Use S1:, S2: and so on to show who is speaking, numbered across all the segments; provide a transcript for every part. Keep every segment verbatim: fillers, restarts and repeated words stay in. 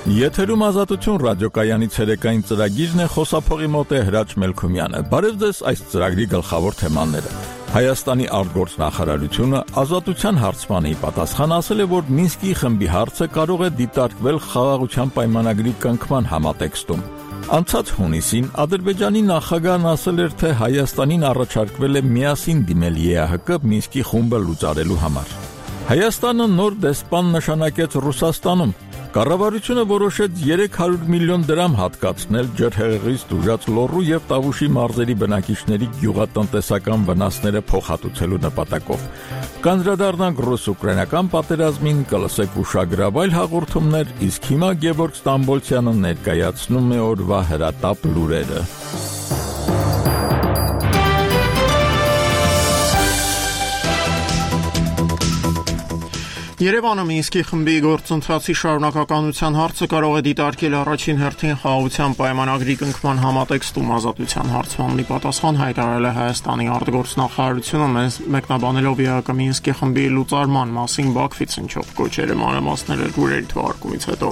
S1: Եթերում ազատություն ռադիոկայանի ցերեկային ծրագիրն է, խոսափողի մոտ է Հրաչ Մելքումյանը։ Բարև ձեզ, այս ծրագրի գլխավոր թեմաները։ Հայաստանի արտգործնախարարությունը ազատության հարցմանի պատասխան ասել է, որ Մինսկի խմբի հարցը կարող է դիտարկվել խաղաղության պայմանագրի կնքման համատեքստում։ Անցած հունիսին Ադրբեջանի նախագահն ասել էր, թե Հայաստանին առաջարկվել է միասին դիմել ԵԱՀԿ Մինսկի խումբը լուծարելու համար։ Հայաստանը նոր դեսպան նշանակեց Ռուսաստանում։ Կառավարությունը որոշեց երեք հարյուր միլիոն դրամ հատկացնել ջրհեղեղից տուժած Լոռու եւ Տավուշի մարզերի բնակիչների գյուղատնտեսական վնասները փոխհատուցելու նպատակով։ Կանդրադառնանք ռուս-ուկրաինական պատերազմին, կլսեք ուշագրավ այլ հաղորդումներ, իսկ հիմա Գևորգ Ստամբոլցյանը ներկայացնում է օրվա հրատապ լուրերը։
S2: Երևանը Մինսկի խմբի գործընթացի շարունակականության հարցը կարող է դիտարկել առաջին հերթին խաղաղության պայմանագրի կնքման համատեքստում ազատության հարցմանի պատասխան հայտարարել է Հայաստանի արտգործնախարարությունը, մեկնաբանելով ԵԱՀԿ Մինսկի խմբի լուծարման մասին Բաքվից հնչող կոչերը մանրամասները լուրերի թողարկումից հետո։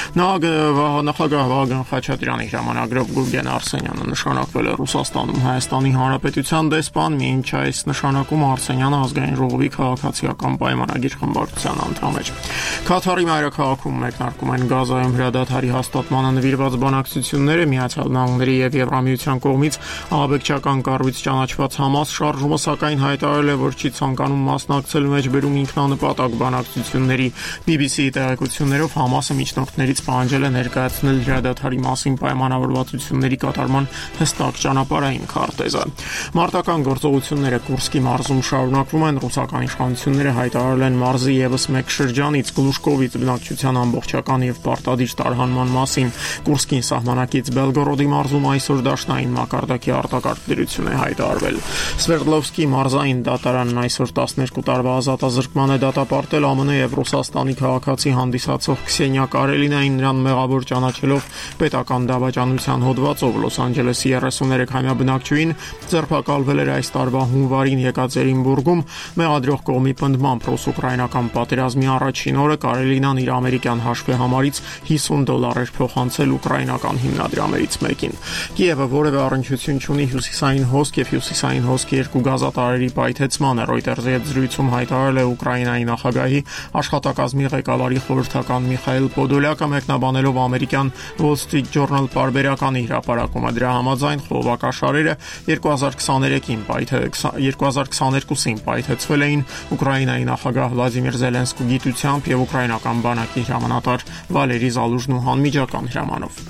S2: Նախագահ Վահագն Խաչատրյանի հրամանագրով Գուրգեն Արսենյանը նշանակվել է Ռուսաստանում Հայաստանի Հանրապետության դեսպան, մինչ այս նշանակումը Արսենյանը ազգային ժողովի քաղաքացիական պայմանագիր խմբակցության անդամ էր։ Քաթարի մայրաքաղաքում մեկնարկում են Գազայում հրադադարի հաստատմանը նվիրված բանակցությունները, Միացյալ Նահանգների եւ Եվրամիության կողմից ահաբեկչական կառույց ճանաչված Համաս շարժումը սակայն հայտարարել է, որ չի ցանկանում մասնակցել մեջբերում ինքնանպատակ բանակցությունների։ բի բի սի-ի տեղեկություններով Համասը միջնորդներից պահանջել է ներկայացնել հրադադարի մասին պայմանավորվածությունների կատարման հստակ ճանապարհային քարտեզը։ Մարտական գործողությունները Կուրսկի մարզում շարունակվում են, ռուսական իշխանությունները հայտարարել են մարզի եւս մեկ շրջանից Գլուշկովից բնակչության ամբողջական եւ պարտադիր տարհանման մասին։ Կուրսկին սահմանակից Բելգորոդի մարզում այսօր դաշնային մակարդակի արտակարգ դրություն է հայտարարվել։ Սվերդլովսկի մարզային դատարանն այսօր տասներկու տարվա ազատազրկման է դատապարտել ԱՄՆ եւ Ռուսաստանի քաղաքացի հանդիսացող Քսենիա Կարելինային, նրան մեղավոր ճանաչելով պետական դավաճանության հոդվածով։ Լոս Անջելեսի երեսուներեքամյա բնակչուհին ձերբակալվել էր այս տարվա հունվարին Եկատերինբուրգում մեղադրող կողմի պնդմամբ ռուս-ուկրաինական պատերազմի առաջին օրը Կարելինան իր ամերիկյան հաշվեհամարից հիսուն դոլար էր փոխանցել ուկրաինական հիմնադրամներից մեկին։ Կիևը որևէ առնչություն չունի հյուսիսային հոսք եւ հյուսիսային հոսքի երկու գազատարերի պայթեցմանը։ Ռոյտերզի հետ զրույցում հայտարարել է Ուկրաինայի նախագահի աշխատակազմի ղեկավարի խորհրդական Միխայել Պոդոլյակը, մեկնաբանելով ամերիկյան Wall Street Journal պարբերականի հրապարակումը։ Դրա համաձայն խողովակաշարերը երկու հազար քսաներեքին երկու հազար քսաներկուսին պայթեցվել էին Ուկրաինայի նախագահ Վլադիմիր Զելենսկու գիտությամբ եւ ուկրաինական բանակի հրամանատար Վալերի Զալուժնու հանմիջական հրամանով։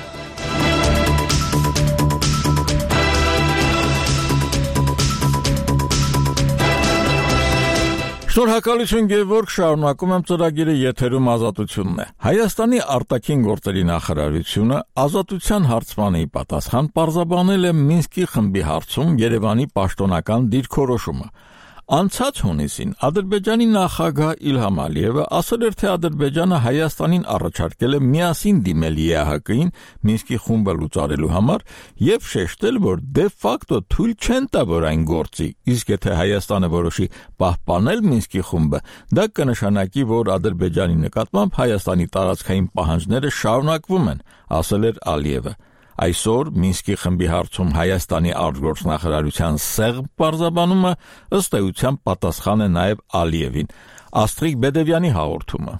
S1: Շնորհակալություն Գևորգ, շարունակում եմ ծրագիրը, եթերում ազատությունն է։ Հայաստանի արտաքին գործերի նախարարությունը ազատության հարցմանի պատասխան պարզաբանել է Մինսկի խմբի հարցում Երևանի պաշտոնական դիրքորոշումը։ Անցած հունիսին Ադրբեջանի նախագահ Իլհամ Ալիևը ասել էր, թե Ադրբեջանը Հայաստանին առաջարկել է միասին դիմել ԵԱՀԿ-ին Մինսկի խումբը լուծարելու համար եւ շեշտել, որ դե ֆակտո թույլ չեն տա, որ այն գործի, իսկ եթե Հայաստանը որոշի պահպանել Մինսկի խումբը, դա կնշանակի, որ Ադրբեջանի նկատմամբ Հայաստանի տարածքային պահանջները շարունակվում են, ասել էր Ալիևը։ Այսօր Մինսկի խմբի հարցում Հայաստանի արտգործնախարարության սեղմ պարզաբանումը ըստ էության պատասխան է նաև Ալիևին։ Աստրիկ Բեդևյանի հաղորդումը։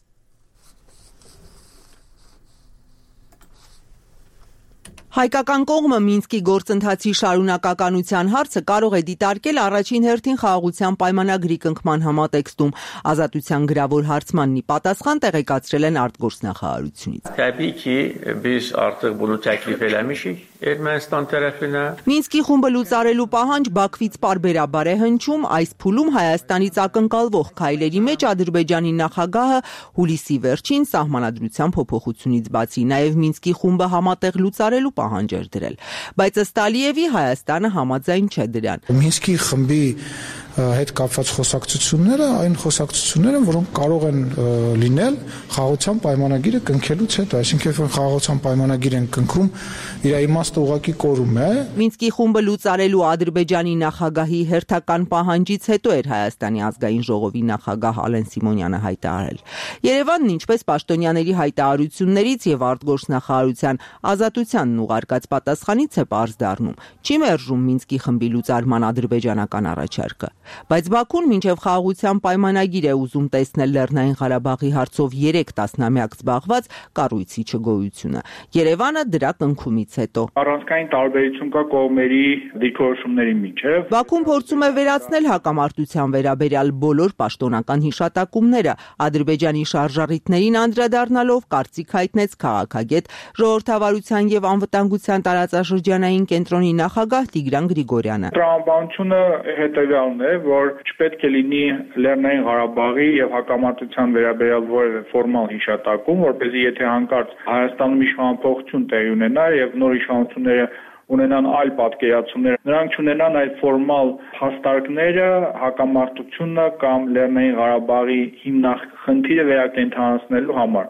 S3: Հայկական կողմը Մինսկի գործընթացի շարունակականության հարցը կարող է դիտարկել առաջին հերթին խաղաղության պայմանագրի կնքման համատեքստում։ Ազատության գրավոր հարցմանն ի պատասխան տեղեկացրել են արտգործնախարարությունից։
S4: Təbii ki, biz artıq bunu təklif eləmişik Ermənistan tərəfinə։
S3: Մինսկի խումբը լուծարելու պահանջ Բաքվից պարբերաբար է հնչում, այս փուլում Հայաստանից ակնկալվող քայլերի մեջ Ադրբեջանի նախագահը հուլիսի վերջին սահմանադրության փոփոխությունից բացի նաև Մինսկի խումբը համատեղ լուծարելու պահանջ էր դրել, բայց ըստ Ալիևի Հայաստանը համաձայն չէ դրան։
S5: Մինսկի խմբի հետ կապված խոսակցությունները, այն խոսակցությունները, որոնք կարող են լինել խաղաղության պայմանագիրը կնքելուց հետո, այսինքն երբ խաղաղության պայմանագիր են կնքում, իր իմաստը ուղղակի կորում է։
S3: Մինսկի խումբը լուծարելու Ադրբեջանի նախագահի հերթական պահանջից հետո էր Հայաստանի ազգային ժողովի նախագահ Ալեն Սիմոնյանը հայտարարել։ Երևանն ինչպես պաշտոնյաների հայտարարություններից եւ արտգործնախարարության ազատությանն ուղարկած պատասխանից է պարզ դառնում։ Չի մերժում Մինսկի խմբի լուծարման ադրբեջանական առաջարկը, բայց Բաքուն մինչև խաղաղության պայմանագիր է ուզում տեսնել Լեռնային Ղարաբաղի հարցով երեք տասնամյակ զբաղված կառույցի չգոյությունը։ Երևանը դրա կնքումից հետո
S6: առանցքային տարբերություն կա կողմերի դիրքորոշումների միջև։
S3: Բաքուն փորձում է վերացնել հակամարտության վերաբերյալ բոլոր պաշտոնական հիշատակումները, Ադրբեջանի շարժառիթներին անդրադառնալով կարծիք հայտնեց քաղաքագետ, ժողովրդավարության եւ անվտանգության տարածաշրջանային կենտրոնի նախագահ Տիգրան Գրիգորյանը։
S6: Տրամաբանությունը հետևյալն է, որ չպետք է լինի Լեռնային Ղարաբաղի եւ հակամարտության վերաբերյալ որևէ ֆորմալ հիշատակում, որպեսզի եթե հանկարծ Հայաստանում իշխանափոխություն տեղի ունենա եւ նոր իշխանությունները ունենան այլ պատկերացումներ, նրանք չունենան այդ ֆորմալ հաստարկները հակամարտությունը կամ Լեռնային Ղարաբաղի հիմնախնդիրը վերակենդանացնելու համար։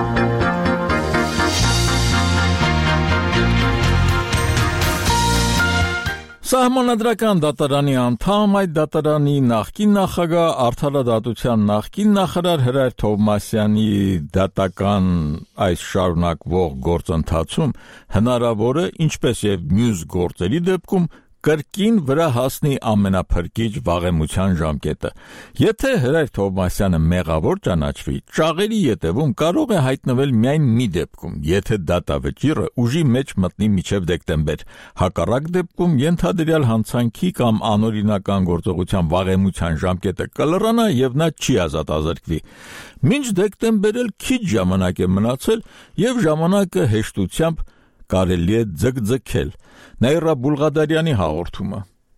S1: Սահմանադրական դատարանի անդամ, այդ դատարանի նախկին նախագահ, արդարադատության նախկին նախարար Հրայր Թովմասյանի դատական այս շարունակվող գործընթացում հնարավոր է, ինչպես եւ մյուս գործերի դեպքում, կրկին վրա հասնի ամենափրկիչ վաղեմության ժամկետը։ Եթե Հրայր Թովմասյանը մեղավոր ճանաչվի, ճաղերի ետևում կարող է հայտնվել միայն մի դեպքում, եթե դատավճիռը ուժի մեջ մտնի մինչև դեկտեմբեր։ Հակառակ դեպքում ենթադրյալ հանցանքի կամ անօրինական գործողության վաղեմության ժամկետը կլրանա եւ նա չի ազատազրկվի։ Մինչ դեկտեմբեր էլ քիչ ժամանակ է մնացել եւ ժամանակը հեշտությամբ կարելի է ձգձգել։ Նաիրա Բուլղադարյանի հաղորդումը։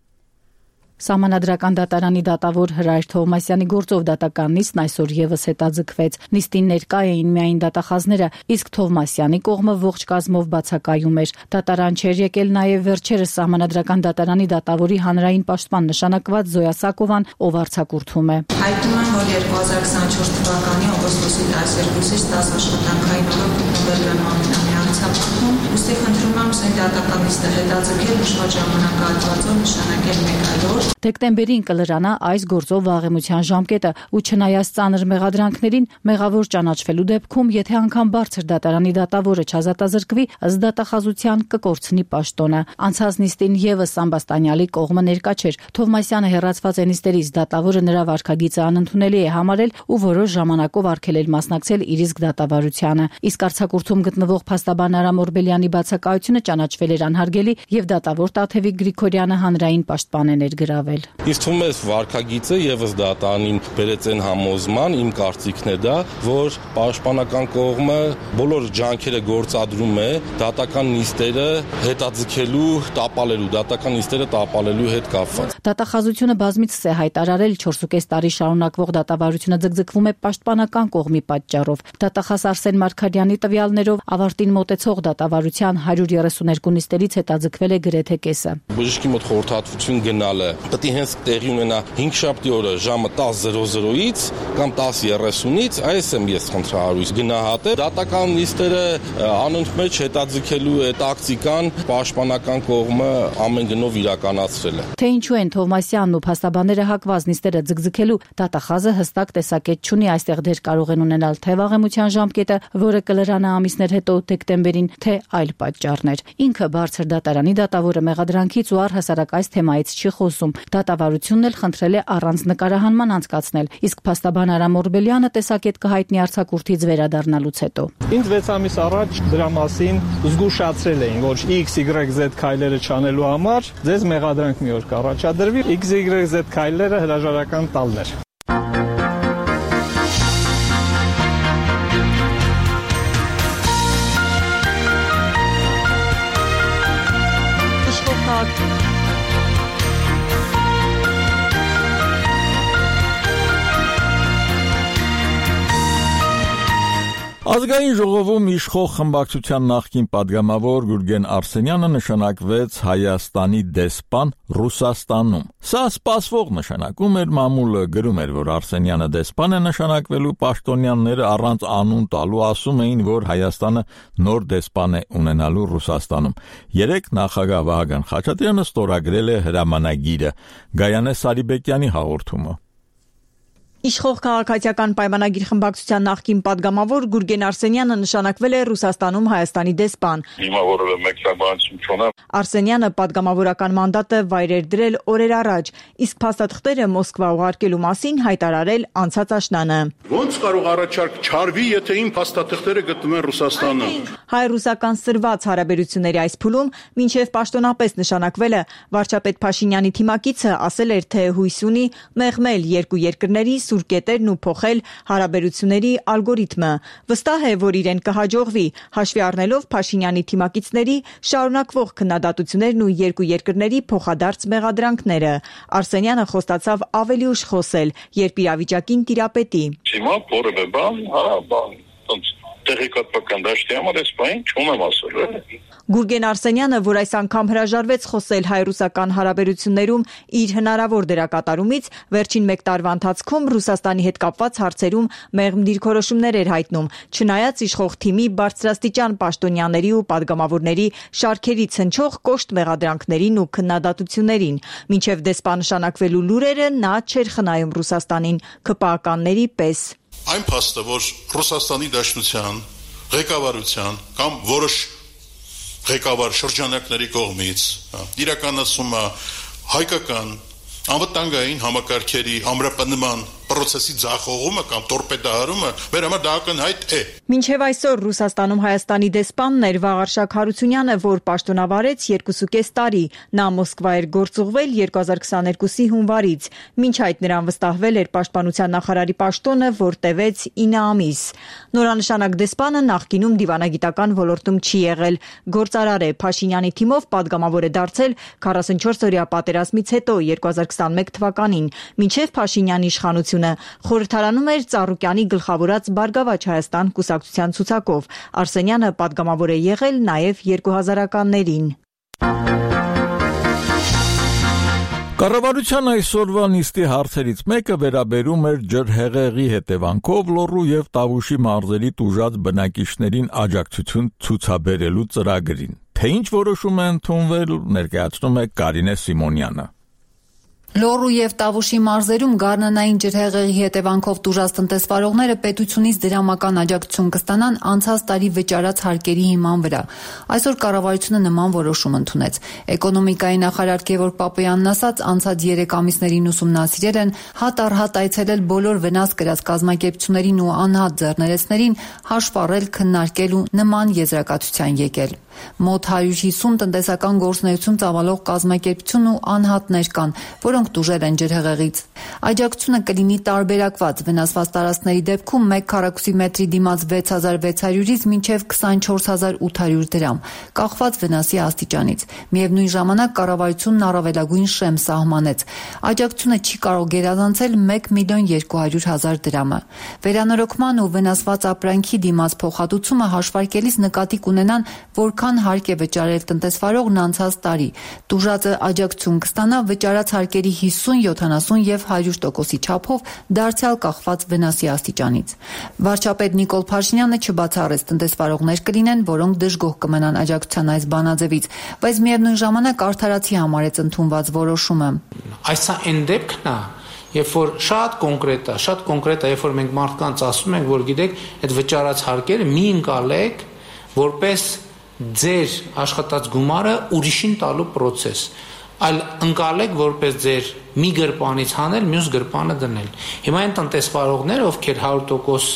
S7: Սահմանադրական դատարանի դատավոր Հրայր Թովմասյանի գործով դատական նիստն այսօր եւս հետաձգվեց։ Նիստին ներկա էին միայն դատախազները, իսկ Թովմասյանի կողմը ողջ կազմով բացակայում էր։ Դատարան չէր եկել նաեւ վերջերս Սահմանադրական դատարանի դատավորի հանրային պաշտպան նշանակված Զոյա Սակովան, ով արձակուրդում է։
S8: Հայտնում եմ, որ երկու հազար քսաներորդ թվականի օգոստոսի տասներկուսից տաս աշխատանքային օրը գտնվել եմ ամենամիջոցում, ուստի խնդրում եմ սեն դատական նիստը հետաձգել ուշված ժամանակահատվածով նշանակել մեկ այլ օր։
S7: Դեկտեմբերին կլրանա այս գործով վաղեմության ժամկետը, ու չնայած ծանր մեղադրանքներին, մեղավոր ճանաչվելու դեպքում, եթե անգամ բարձր դատարանի դատավորը չազատազրկվի, ըստ դատախազության կկորցնի պաշտոնը։ Անցած նիստին եւս Սամբաստանյալի կողմը ներկա չէր։ Թովմասյանը հեռացված է նիստերից, դատավորը նրա վարքագիծը անընդունելի է համարել ու որոշ ժամանակով արգելել մասնակցել իր իսկ դատավարությանը։ Իսկ արձակուրդում գտնվող փաստաբան Արամ Օրբելյանի բացակայությունը ճանաչվել էր անհարգելի եւ դատավոր Տաթևիկ Գրիգորյանը հանրային պաշտպան է ներգրավել։
S9: Իսկ թվում է վարքագիծը եւս դատարանին բերեց այն համոզման, իմ կարծիքն է դա, որ պաշտպանական կողմը բոլոր ջանքերը գործադրում է դատական նիստերը հետաձգելու, տապալելու, դատական նիստերը տապալելու հետ կապված։
S7: Դատախազությունը բազմիցս է հայտարարել չորսուկես տարի շարունակվող դատավարությունը ձգձգվում է պաշտպանական կողմի պատճառով։ Դատախազ Արսեն Մարգարյանի տվյալներով ավարտին մոտեցող դատավարության հարյուր երեսուներկու նիստերից հետաձգվել է գրեթե կեսը։
S9: Բժշկի մոտ խորհրդատվություն գնալը պետք է հենց տեղի ունենա հինգշաբթի օրը ժամը տասը կամ տասը երեսունից, այս եմ ես խնդրահարույց գնահատել։ Դատական նիստերը անընդմեջ հետաձգելու է տակտիկան պաշտպանական կողմը ամեն գնով իրականացրել է։
S7: Թե ինչու են Թովմասյանն ու փաստաբանները հակված նիստերը ձգձգելու, դատախազը հստակ տեսակետ չունի, այստեղ դեր կարող են ունենալ թե վաղեմության ժամկետը, որը կլրանա ամիսներ հետո դեկտեմբերին, թե այլ պատճառներ։ Ինքը բարձր դատարանի դատավորը մեղադրանքից ու առհասարակ այս թեմայից չի խոսում։ Դատավարությունն էլ խնդրել է առանց նկարահանման անցկացնել, իսկ փաստաբան Արամ Օրբելյանը տեսակետ կհայտնի արձակուրդից վերադառնալուց հետո։
S10: Ինձ վեց ամիս առաջ դրա մասին զգուշացրել էին, որ X Y Z քայլերը չանելու համար ձեզ մեղադրանք մի օր կառաջադրվի, X Y Z քայլերը հրաժարական տալն էր։
S1: Ազգային ժողովում իշխող խմբակցության նախկին падգամավոր Գուրգեն Արսենյանը նշանակվեց Հայաստանի դեսպան Ռուսաստանում։ Սա սպասվող նշանակում էր, մամուլը գրում էր, որ Արսենյանը դեսպան է նշանակվելու, պաշտոնյաները առանց անուն տալու ասում էին, որ Հայաստանը նոր դեսպան է ունենալու Ռուսաստանում։ Երեկ նախագահ Վահագն Խաչատրյանը ստորագրել է հրամանագիրը։ Գայանե Սարիբեկյանի հաղորդումը։
S11: Իշխող քաղաքացիական պայմանագիր խմբակցության նախկին падգամավոր Գուրգեն Արսենյանը նշանակվել է Ռուսաստանում Հայաստանի դեսպան։
S12: Հիմա որևէ մեկնաբանություն չունեմ։
S11: Արսենյանը падգամավորական մանդատը վայրեր դրել օրեր առաջ, իսկ փաստաթղթերը Մոսկվա ուղարկելու մասին հայտարարել անցած աշնանը։
S12: Ոնց կարող առաջարկ չարվի, եթե իմ փաստաթղթերը գտնվում են Ռուսաստանում։
S11: Հայ-ռուսական սրված հարաբերությունների այս փուլում մինչև պաշտոնապես նշանակվելը վարչապետ Փաշինյանի թիմակիցը ասել էր, թե հույս ունի մեղմել երկու երկրների կետերն ու փոխել հարաբերությունների ալգորիթմը։ Վստահ է, որ իրեն կհաջողվի, հաշվի առնելով Փաշինյանի թիմակիցների շարունակվող քննադատություններն ու երկու երկրների փոխադարձ մեղադրանքները։ Արսենյանը խոստացավ ավելի ուշ խոսել, երբ իրավիճակին տիրապետի։
S12: Հիմա որևէ բան, հա, բան, տեղեկատվական դաշտի համար այս բան չունեմ ասել։
S11: Գուրգեն Արսենյանը, որ այս անգամ հրաժարվեց խոսել հայ-ռուսական հարաբերություններում իր հնարավոր դերակատարումից, վերջին մեկ տարվա ընթացքում Ռուսաստանի հետ կապված հարցերում մեղմ դիրքորոշումներ էր հայտնում, չնայած իշխող թիմի բարձրաստիճան պաշտոնյաների ու падգամավորների շարքերից հնչող կոշտ մեղադրանքներին ու քննադատություններին։ Մինչև դեսպան նշանակվելու լուրերը նա չէր խնայում Ռուսաստանին ՔՊԱ-ականների պես։
S12: Այն փաստը, որ Ռուսաստանի Դաշնության ղեկավարության կամ որոշ ղեկավար շրջանակների կողմից իրականացումը հայկական անվտանգային համակարգերի ամրապնման process-ի ձախողումը կամ տորպեդահարումը մեր համար դա ակնհայտ է։
S11: Մինչև այսօր Ռուսաստանում Հայաստանի դեսպանն էր Վաղարշակ Հարությունյանը, որ պաշտոնավարեց երկուսուկես տարի։ Նա Մոսկվա էր գործուղվել երկու հազար քսաներկուսի հունվարից։ Մինչ այդ նրան վստահվել էր պաշտպանության նախարարի պաշտոնը, որ տևեց ինը ամիս։ Նորանշանակ դեսպանը նախկինում դիվանագիտական ոլորտում չի եղել։ Գործարար է, Փաշինյանի թիմով падգամավոր է դարձել քառասունչորս-օրյա պատերազմից հետո երկու հազար քսաներկու թվականին, մինչև Փաշինյանի իշխանությունը խորհրդարանում էր Ծառուկյանի գլխավորած Բարգավաճ Հայաստան կուսակցության ցուցակով։ Արսենյանը падգամավոր է եղել նաև երկու հազարականներին։
S1: Կառավարության այսօրվա նիստի հարցերից մեկը վերաբերում էր ջրհեղեղի հետևանքով Լոռու եւ Տավուշի մարզերի տուժած բնակիչներին աջակցություն ցուցաբերելու ծրագրին։ Թե ինչ որոշում է ընդունվել, ներկայացնում է Կարինե Սիմոնյանը։
S7: Լոռու եւ Տավուշի մարզերում գարնանային ջրհեղեղի հետևանքով տուժած տնտեսվարողները պետությունից դրամական աջակցություն կստանան անցած տարի վճարած հարկերի հիման վրա։ Այսօր կառավարությունը նման որոշում ընդունեց։ Էկոնոմիկայի նախարար Գևորգ Պապոյանն ասաց, անցած երեք ամիսներին ուսումնասիրել են, հատ առ հատ այցելել բոլոր վնաս կրած կազմակերպություններին ու անհատ ձեռներեցներին, հաշվառել, քննարկել ու նման եզրակացության եկել։ Մոտ հարյուր հիսուն տնտեսական գործունեություն ծավալող կազմակերպություն ու անհատներ կան, որոնք տուժել են ջրհեղեղից։ Աջակցությունը կլինի տարբերակված, վնասված տարածքների դեպքում մեկ քառակուսի մետրի դիմաց վեց հազար վեց հարյուրից մինչև քսանչորս հազար ութ հարյուր դրամ, կախված վնասի աստիճանից։ Միևնույն ժամանակ կառավարությունն առավելագույն շեմ սահմանեց։ Աջակցությունը չի կարող գերազանցել մեկ միլիոն երկու հարյուր հազար դրամը։ Վերանորոգման ու վնասված ապրանքի դիմաց փոխհատուցումը հաշվարկելիս նկատի կունենան, որքան հարկ է վճարել տնտեսվարողն անցած տարի։ Տուժածը աջակցություն կստանա վճարած հարկերի հիսուն, յոթանասուն եւ հարյուր տոկոսի չափով, դարձյալ կախված վնասի աստիճանից։ Վարչապետ Նիկոլ Փաշինյանը չբացառեց տնտեսվարողներ կլինեն, որոնք դժգոհ կմնան աջակցության այս բանաձևից, բայց միևնույն ժամանակ արդարացի համարեց ընդունված որոշումը։
S13: Այս այն դեպքն է, երբ որ շատ կոնկրետ է, շատ կոնկրետ է, երբ որ մենք մարդկանց ասում ենք, որ գիտեք, այդ վճարած հարկերը մի ընկալեք, որպես ձեր աշխատած գումարը ուրիշին տալու process, այլ ընկալեք որպես ձեր մի գրպանից հանել, մյուս գրպանը դնել։ Հիմա այն տնտեսվարողները, ովքեր հարյուր տոկոս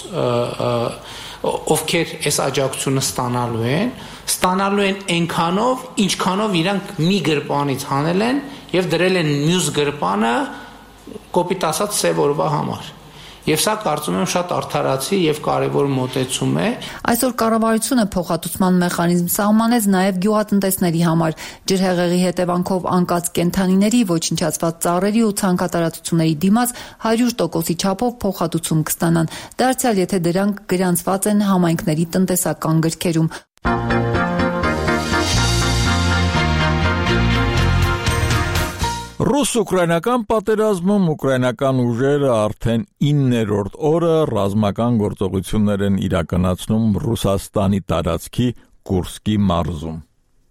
S13: ովքեր այս աջակցությունը ստանալու են, ստանալու են այնքանով, ինչքանով իրանք մի գրպանից հանել են եւ դրել են մյուս գրպանը կոպիտ ասած սև օրվա համար։ Եվ սա կարծում եմ շատ արդարացի եւ կարեւոր մոտեցում է։
S14: Այսօր կառավարությունը փոխհատուցման մեխանիզմ սահմանեց նաեւ գյուղատնտեսների համար ջրհեղեղի հետևանքով անկած կենդանիների, ոչնչացված ծառերի ու ցանքատարածությունների դիմաց հարյուր տոկոսի չափով փոխհատուցում կստանան, դարձյալ եթե դրանք գրանցված են համայնքների տնտեսական գրքերում։
S1: Ռուս-ուկրաինական պատերազմում ուկրաինական ուժերը արդեն իններորդ օրը ռազմական գործողություններ են իրականացնում Ռուսաստանի տարածքի Կուրսկի մարզում։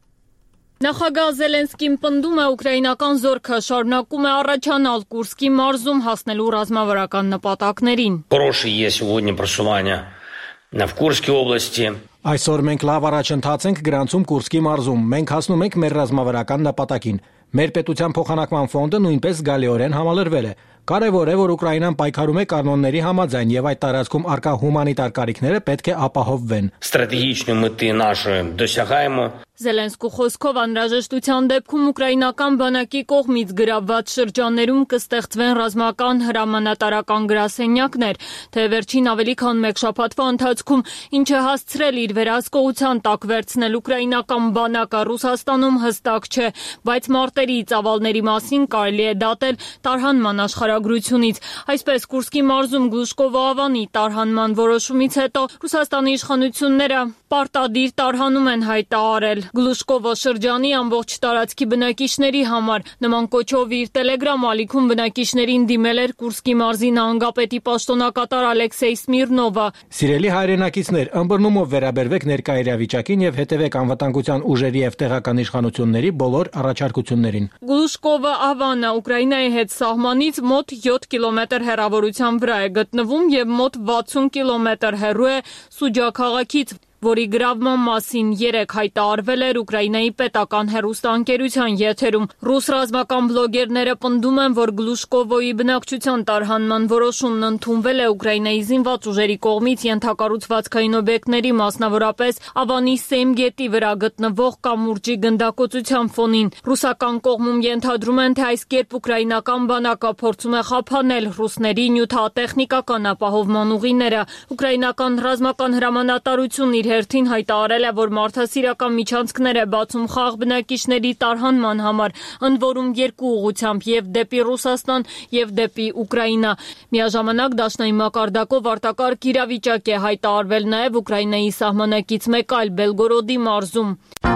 S15: Նախագահ Զելենսկին պնդում է ուկրաինական զորքը շարունակում է առաջանալ Կուրսկի մարզում հասնելու ռազմավարական նպատակներին։
S16: Хорошее сегодня просування в Курской области.
S17: Այսօր մենք լավ առաջընթաց ենք գրանցում Կուրսկի մարզում։ Մենք հասնում ենք մեր ռազմավարական նպատակին։ Մեր պետության փոխանակման ֆոնդը նույնպես զգալիորեն համալրվել է։ Կարևոր է, որ Ուկրաինան պայքարում է կանոնների համաձայն եւ այդ տարածքում արկա հումանիտար կարիքները պետք է ապահովվեն։
S16: Стратегічні мети наші досягаємо.
S15: Զելենսկու խոսքով անհրաժեշտության դեպքում ուկրաինական բանակի կողմից գրավված շրջաններում կստեղծվեն ռազմական հրամանատարական գրասենյակներ, թե վերջին ավելի քան մեկ շաբաթվա ընթացքում ինչը հասցրել իր վերահսկողության տակ վերցնել ուկրաինական բանակը Ռուսաստանում հստակ չէ, բայց մարտերի ծավալների մասին կարելի է դատել տարհանման աշխարհագրությունից։ Այսպես Կուրսկի մարզում Գլուշկովո ավանի տարհանման որոշումից հետո Ռուսաստանի իշխանությունները պարտադիր տարհանում են հայտարարել։ Գլուշկովո շրջանի ամբողջ տարածքի բնակիչների համար նման կոչով իր Telegram ալիքում բնակիչներին դիմել էր Կուրսկի մարզի նահանգապետի պաշտոնակատար Ալեքսեյ Սմիրնովը։
S17: Սիրելի հայրենակիցներ, ըմբռնումով վերաբերվեք ներկա իրավիճակին եւ հետևեք անվտանգության ուժերի եւ տեղական իշխանությունների բոլոր առաջարկություններին։
S15: Գլուշկովո ավանը Ուկրաինայի հետ սահմանից մոտ յոթ կիլոմետր հեռավորության վրա է գտնվում եւ մոտ վաթսուն կիլոմետր հեռու է Սուջա քաղաքից, որի գրավման մասին երեկ հայտարարվել էր Ուկրաինայի պետական հեռուստաընկերության եթերում։ Ռուս ռազմական բլոգերները պնդում են, որ Գլուշկովոյի բնակչության տարհանման որոշումն ընդունվել է Ուկրաինայի զինված ուժերի կողմից ենթակառուցվածքային օբյեկտների, մասնավորապես Ավանի Սեմ գետի վրա գտնվող կամուրջի գնդակոծության ֆոնին։ Ռուսական կողմում ենթադրում են, թե այս կերպ ուկրաինական բանակը փորձում է խափանել ռուսների նյութատեխնիկական ապահովման ուղիները։ Ուկրաինական ռազմական հրամանատարությունն հերթին հայտարարել է, որ մարդասիրական միջանցքներ է բացում խաղ բնակիչների տարհանման համար, ընդ որում երկու ուղղությամբ եւ դեպի Ռուսաստան եւ դեպի Ուկրաինա։ Միաժամանակ դաշնային մակարդակով արտակարգ իրավիճակ է հայտարարվել նաեւ Ուկրաինայի սահմանակից մեկ այլ Բելգորոդի մարզում։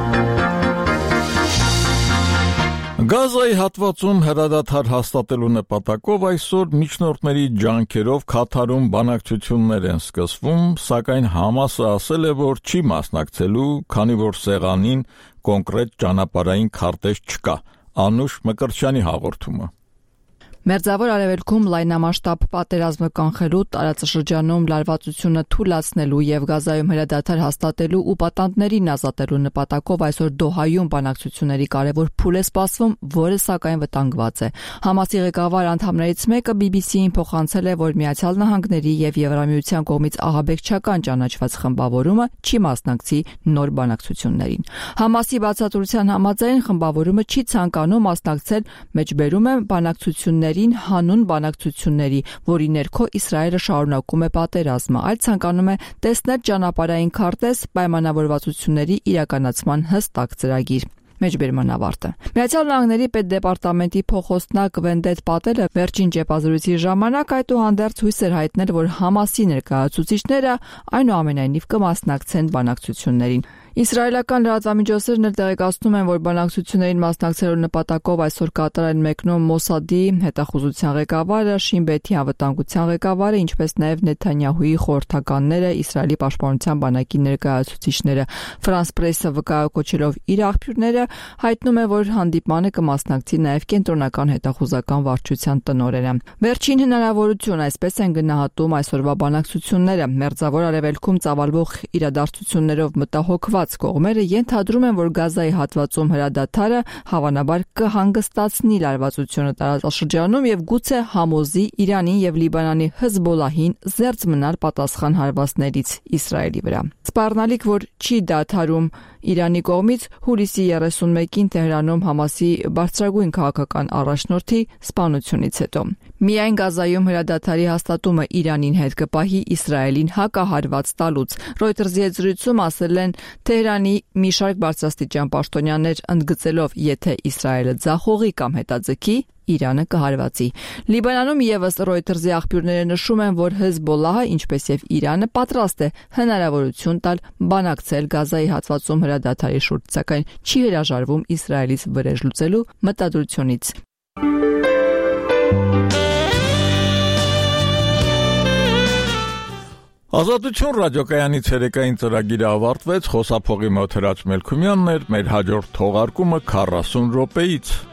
S1: Գազայի հատվածում հրադադար հաստատելու նպատակով այսօր միջնորդների ջանքերով Քաթարում բանակցություններ են սկսվում, սակայն Համասը ասել է, որ չի մասնակցելու, քանի որ սեղանին կոնկրետ ճանապարհային քարտեզ չկա։ Անուշ Մկրտչյանի հաղորդումը։
S7: Մերձավոր Արևելքում լայնամասշտաբ պատերազմը կանխելու, տարածաշրջանում լարվածությունը թույլատնելու եւ Գազայում հրադադար հաստատելու ու պատանդներին ազատելու նպատակով այսօր Դոհայում բանակցությունների կարևոր փուլ է սպասվում, որը սակայն վտանգված է։ Համասի ղեկավար անդամներից մեկը բի բի սի-ին փոխանցել է, որ Միացյալ Նահանգների եւ Եվրամիության կողմից ահաբեկչական ճանաչված խմբավորումը չի մասնակցի նոր բանակցություններին։ Համասի բացատրության համաձայն խմբավորումը չի ցանկանում մասնակցել մեջբերում է բանակցությունների հանուն բանակցությունների, որի ներքո Իսրայելը շարունակում է պատերազմը, այլ ցանկանում է տեսնել ճանապարհային քարտեզ, պայմանավորվածությունների իրականացման հստակ ծրագիր։ Մեջբերման ավարտը։ Միացյալ Նահանգների պետդեպարտամենտի փոխոստնակ Վենդետ Պատելը վերջին ճեպազրույցի ժամանակ այդուհանդերձ հույս էր հայտնել, որ Համասի ներկայացուցիչները այնուամենայնիվ կմասնակցեն բանակցություններին։ Իսրայելական լրատվամիջոցներն էլ տեղեկացնում են, որ բանակցություններին մասնակցելու նպատակով այսօր Կատար են մեկնում Մոսադի հետախուզության ղեկավարը, Շին Բեթի անվտանգության ղեկավարը, ինչպես նաև Նեթանյահուի խորհրդականները, Իսրայելի պաշտպանության բանակի ներկայացուցիչները։ Ֆրանս Պրեսը վկայակոչելով իր աղբյուրները հայտնում է, որ հանդիպմանը կմասնակցի նաև կենտրոնական հետախուզական վարչության տնօրենը։ Վերջին հնարավորություն, այսպես են գնահատում այսօրվա բանակցությունները։ Մերձավոր Արևելքում ծավալվող իրադարձություններով մտահոգված կողմերը ենթադրում են, որ Գազայի հատվածում հրադադարը հավանաբար կհանգստացնի լարվածությունը տարածաշրջանում եւ գուցե համոզի Իրանին եւ Լիբանանի Հեզբոլահին զերծ մնալ պատասխան հարվածներից Իսրայելի վրա։ Սպառնալիք, որ չի դադարում
S18: Իրանի կողմից հուլիսի երեսունմեկին Թեհրանում Համասի բարձրագույն քաղաքական առաջնորդի սպանությունից հետո։ Միայն Գազայում հրադադարի հաստատումը Իրանին հետ կպահի Իսրայելին հակահարված տալուց։ Reuters-ի հետ զրույցում ասել են Թեհրանի մի շարք բարձրաստիճան պաշտոնյաներ, ընդգծելով, եթե Իսրայելը ձախողի կամ հետաձգի, Իրանը կհարվածի։ Լիբանանում եւս Reuters-ի աղբյուրները նշում են, որ Հեզբոլլահը, ինչպես եւ Իրանը, պատրաստ է հնարավորություն տալ բանակցել Գազայի հատվածում հրադադարի շուրջ, սակայն չի հրաժարվում Իսրայելից վրեժ լուծելու մտադրությունից։
S1: Ազատություն ռադիոկայանի ցերեկային ծրագիրը ավարտվեց, խոսափողի մոտ Հրաչ Մելքումյանն էր, մեր հաջորդ թողարկումը քառասուն րոպեից։